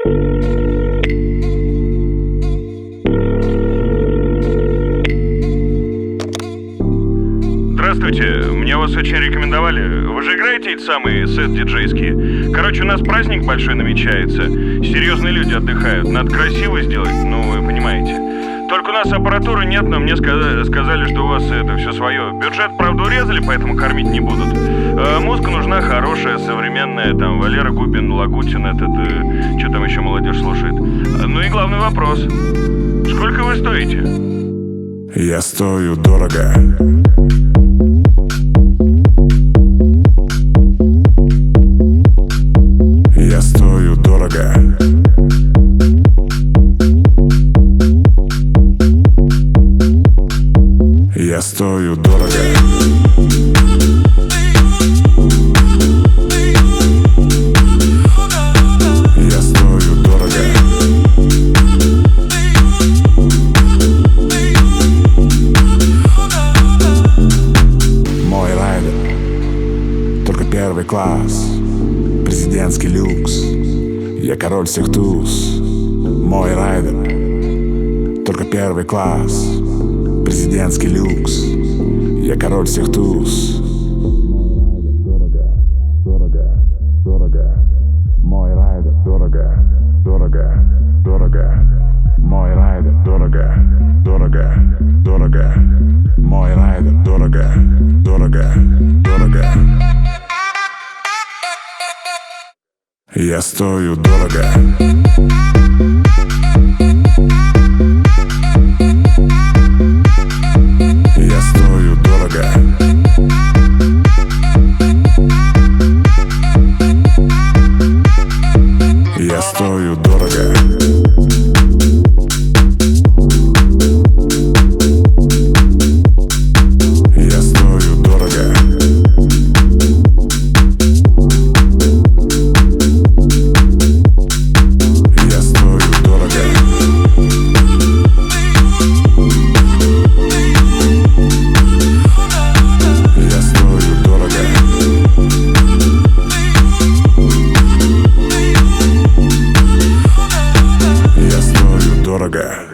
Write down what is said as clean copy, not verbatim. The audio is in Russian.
Здравствуйте, мне вас очень рекомендовали. Вы же играете эти самые сет-диджейские? Короче, у нас праздник большой намечается. Серьезные люди отдыхают. Надо красиво сделать, ну вы понимаете. Только у нас аппаратуры нет, но мне сказали, что у вас это все свое. Бюджет, правда, урезали, поэтому кормить не будут. Музыка нужна хорошая, современная. Там Валера Губин, Лагутин, что там еще молодежь слушает. Ну и главный вопрос. Сколько вы стоите? Я стою дорого. Я стою дорого. Я стою дорого. Я стою дорого. Мой райдер, только первый класс, президентский люкс. Я король всех туз. Мой райдер, только первый класс, президентский люкс. Я король всех туз. Дорого, дорого, дорого. Мой райдер, дорого, дорого, дорого. Мой райдер, дорого, дорого, дорого. Мой райдер, дорого, дорого, дорого. Я стою дорого. Я стою дорого. Я стою дорого. Я стою дорого. Я стою дорого. Я стою дорого. Я стою дорого.